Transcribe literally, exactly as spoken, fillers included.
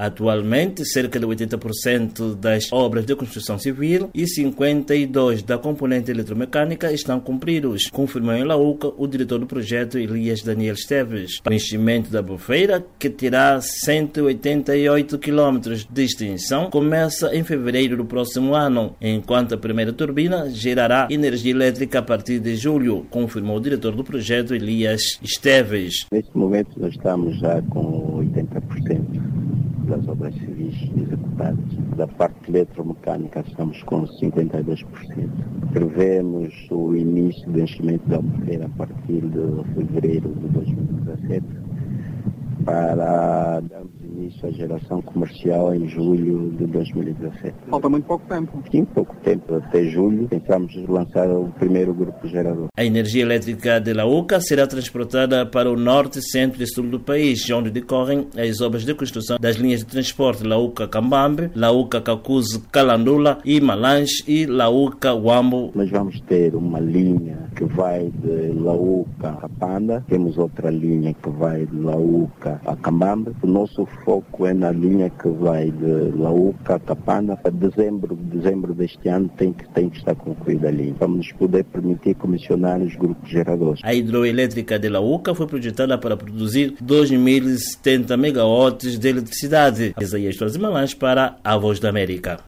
Atualmente, cerca de oitenta por cento das obras de construção civil e cinquenta e dois por cento da componente eletromecânica estão cumpridos, confirmou em Lauca o diretor do projeto Elias Daniel Esteves. O enchimento da Albufeira, que terá cento e oitenta e oito quilômetros de extensão, começa em fevereiro do próximo ano, enquanto a primeira turbina gerará energia elétrica a partir de julho, confirmou o diretor do projeto Elias Esteves. Neste momento nós estamos já com oitenta por cento das obras civis executadas. Da parte eletromecânica estamos com cinquenta e dois por cento. Prevemos o início do enchimento da Albufeira a partir de fevereiro de dois mil e dezassete para darmos início à geração comercial em julho de dois mil e dezassete. Falta muito pouco tempo. Sim, pouco tempo. Até julho pensamos lançar o primeiro grupo gerador. A energia elétrica de Lauca será transportada para o norte, centro e sul do país, onde decorrem as obras de construção das linhas de transporte Lauca-Cambambe, Lauca-Kakuzi-Calandula e Malanche e Lauca-Wambo. Nós vamos ter uma linha que vai de Lauca a Panda, temos outra linha que vai de Lauca a Cambambe. O nosso foco é na linha que vai de Lauca a Capana. Para dezembro, dezembro deste ano tem que, tem que estar concluída a linha, para nos poder permitir comissionar os grupos geradores. A hidroelétrica de Lauca foi projetada para produzir dois mil e setenta megawatts de eletricidade. Isaías Torres Malanche para a Voz da América.